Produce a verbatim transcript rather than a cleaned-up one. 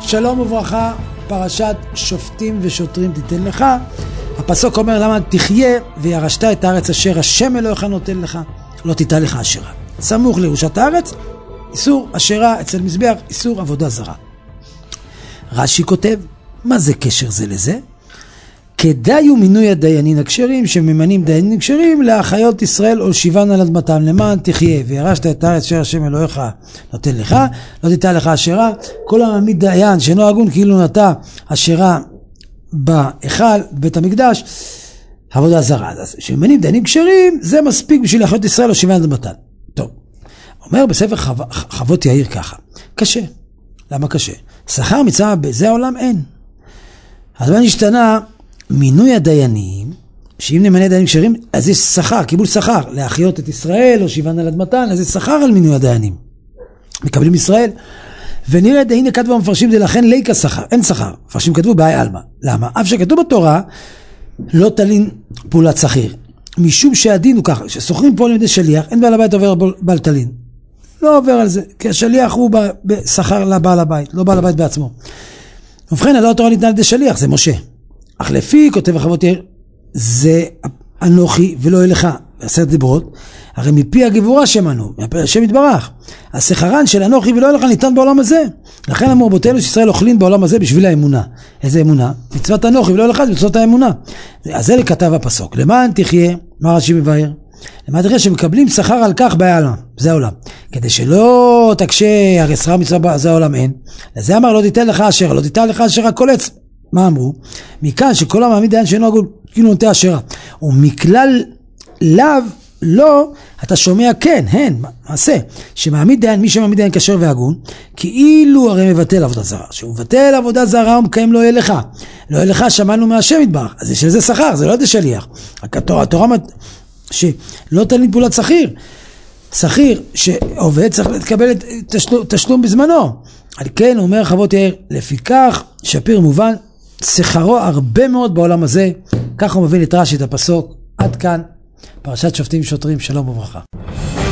שלום וברכה, פרשת שופטים ושוטרים תיתן לך. הפסוק אומר למה תחיה וירשת את הארץ אשר השם אלוהיך נותן לך, לא תיטע לך אשרה. סמוך לירושת הארץ, איסור אשרה אצל מזבח, איסור עבודה זרה. רש"י כותב, מה זה קשר זה לזה? כדאי ומינוי הדיינים הכשרים שממנים דיינים כשרים להחיות ישראל או שיבן על אדמתם למען תחיה וירשת את הארץ אשר השם אלוהיך נותן לך, לא תיטע לך אשרה. כל המעמיד דיין שאינו הגון כאילו נטע אשרה בהיכל בית המקדש, עבודה זרה. אז שממנים דיינים כשרים זה מספיק בשביל להחיות ישראל או שיבן על אדמתם. טוב, אומר בספר חו... חוות יאיר ככה, קשה. למה קשה? שכר מצווה בזה העולם אין. אז מה נשתנה? מינוי הדיינים, שאם נמנה דיינים כשרים, אז יש שכר, קיבול שכר, להחיות את ישראל או שיבן על אדמתן, אז יש שכר על מינוי הדיינים. מקבלים ישראל, ונראה דיינים כתבו המפרשים זה לכן ליקה שכר, אין שכר. מפרשים כתבו באי אלמה. למה? אף שכתוב בתורה, לא תלין פעולת שכיר. משום שהדין הוא ככה, שסוחרים פה על ידי שליח, אין בעל הבית עובר בעל תלין. לא עובר על זה, כי השליח הוא בשכר לבעל הבית, לא בעל הבית בעצמו. ובכן, הלא התורה ניתנה על ידי שליח, זה משה. אך לפי כותב החוות יאיר, זה אנוכי ולא אליך, בעשרת דיברות, הרי מפי הגבורה שמענו, השם יתברך. השכרן של אנוכי ולא אליך ניתן בעולם הזה. לכן אמרו רבותינו שישראל אוכלים בעולם הזה בשביל האמונה. איזה אמונה? מצוות אנוכי ולא אליך, מצוות האמונה. אז זה לכתב הפסוק. למען תחיה, מה רש"י מבאר? למען תחיה שמקבלים שכר על כך בעולם, זה העולם. כדי שלא תקשה, הרי שכר מצווה זה העולם אין. לזה אמר לא תיתן לך אשרה, לא תיתן לך אשרה כל עץ. מה אמרו? מכאן שכל המעמיד דיין שאינו הגון כאילו נוטע אשרה, ומכלל לאו לא, אתה שומע כן, הן, מעשה, שמעמיד דיין, מי שמעמיד דיין כשר והגון, כאילו הרי מבטל עבודה זרה, שהוא מבטל עבודה זרה הוא מקיים לא אליך, לא אליך שמענו מהשם יתברך, אז יש לזה שכר, זה לא ידי שליח, רק התורה, התורה שלא תלין פעולת שכיר, שכיר שעובד צריך לקבל תשלום, תשלום בזמנו, על כן אומר חוות יאיר, לפיכך שפיר מובן, שכרו הרבה מאוד בעולם הזה, כך הוא מבין את רש"י את הפסוק, עד כאן, פרשת שופטים ושוטרים, שלום וברכה.